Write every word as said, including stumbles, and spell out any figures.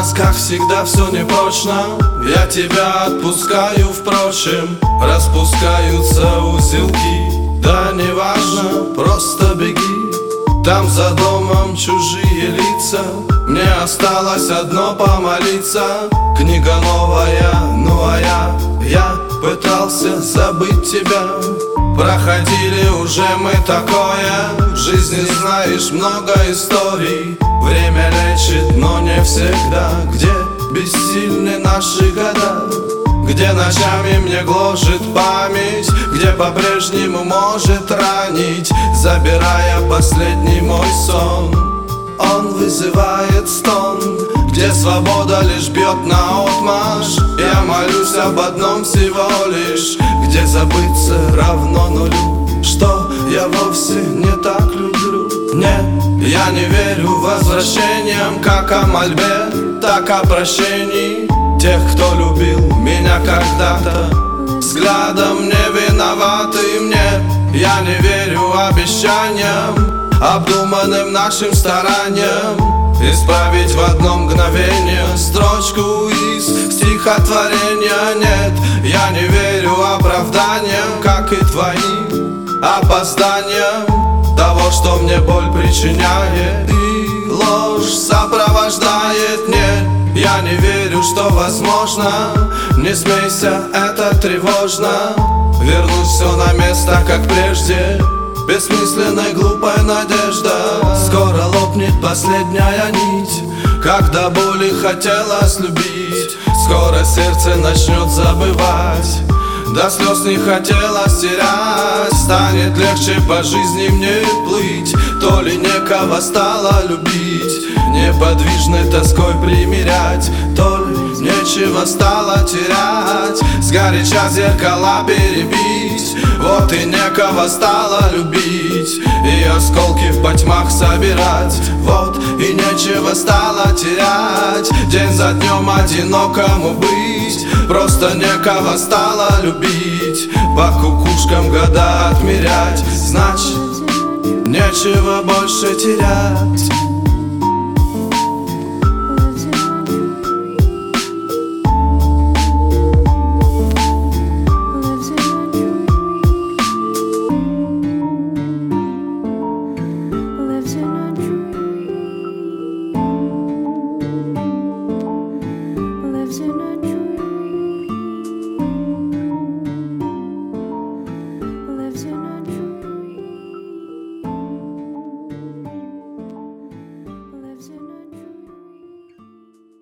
нас, как всегда, все непрочно. Я тебя отпускаю, впрочем, распускаются узелки. Да неважно, просто беги. Там за домом чужие лица. Мне осталось одно — помолиться. Книга новая, ну а я, я пытался забыть тебя. Проходили уже мы такое. В жизни, знаешь, много историй. Время лечит, но не всегда. Где бессильны наши года, где ночами мне гложет память, где по-прежнему может ранить, забирая последний мой сон. Он вызывает стон, где свобода лишь бьет наотмашь. Я молюсь об одном всего лишь, где забыться равно нулю, что я вовсе не так люблю. Нет, я не верю возвращениям, как о мольбе, так о прощении тех, кто любил меня когда-то. Взглядом не виноватым, нет, я не верю обещаниям, обдуманным нашим стараниям исправить в одно мгновение строчку из стихотворения. Нет, я не верю оправданиям, как и твоим опозданиям того, что мне боль причиняет и ложь сопровождает. Нет, я не верю, что возможно. Не смейся, это тревожно. Вернуть все на место, как прежде. Бессмысленная глупая надежда. Скоро лопнет последняя нить, когда боли хотелось любить. Скоро сердце начнет забывать, до слез не хотелось терять. Станет легче по жизни мне плыть, то ли некого стало любить, неподвижной тоской примирять, то ли нечего стало терять, сгоряча зеркала перебить. Вот и некого стало любить, и осколки в потьмах собирать. Вот и нечего стало терять, день за днем одинокому быть. Просто некого стало любить, по кукушкам года отмерять. Значит, нечего больше терять.